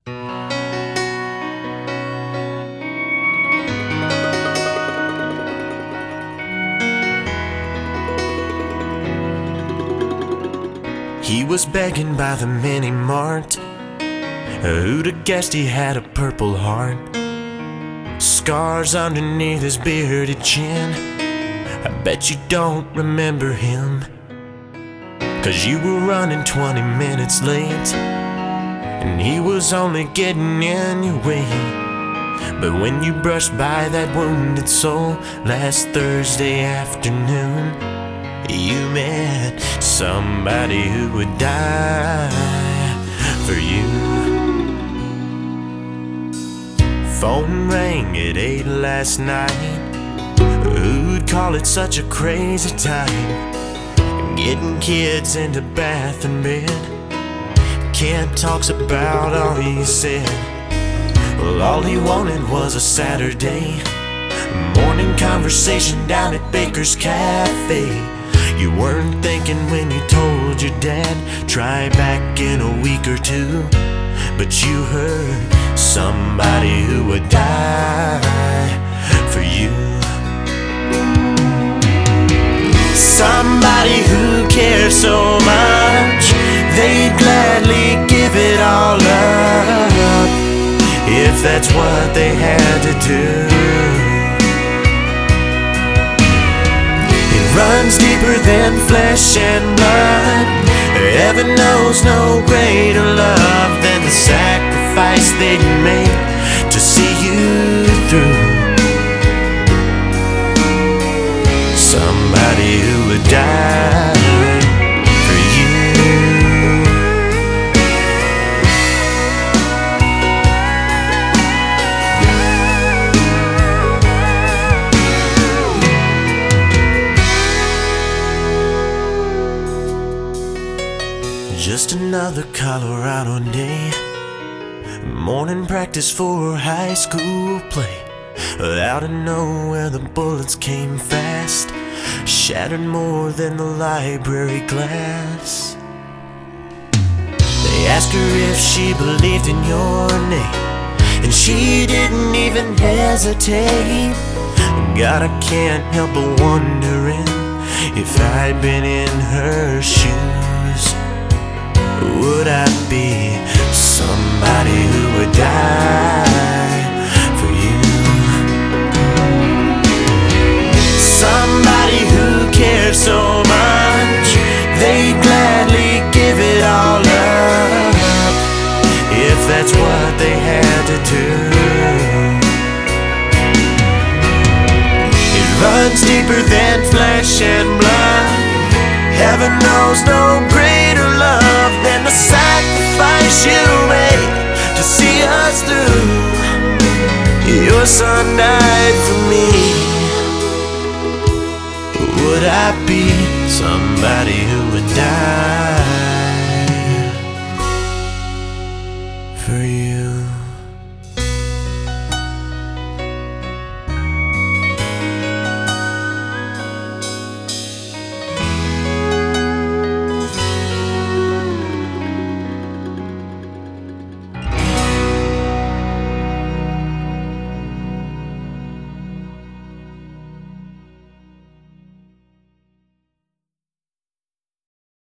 He was begging by the mini mart. Who'd have guessed he had a purple heart? Scars underneath his bearded chin. I bet you don't remember him, 'cause you were running 20 minutes late, and he was only getting in your way. But when you brushed by that wounded soul last Thursday afternoon, you met somebody who would die for you. Phone rang at 8 last night. Who'd call it such a crazy time? Getting kids into bath and bed. Kent talks about all he said. Well, all he wanted was a Saturday morning conversation down at Baker's Cafe. You weren't thinking when you told your dad, try back in a week or two. But you heard somebody who would die for you. Somebody who cares so much they'd gladly give it all up, if that's what they had to do. It runs deeper than flesh and blood. Heaven knows no greater love than the sacrifice they'd make to see you through. Somebody who would die for you. Just another Colorado day, morning practice for high school play. Out of nowhere the bullets came fast, shattered more than the library glass. They asked her if she believed in your name, and she didn't even hesitate. God, I can't help but wondering if I'd been in her shoes, would I be somebody who would die for you? Somebody who cares so much they'd gladly give it all up, if that's what they had to do. It runs deeper than flesh and blood. Heaven knows no greater love than the sacrifice you made to see us through. Your son died for me. Would I be somebody who would die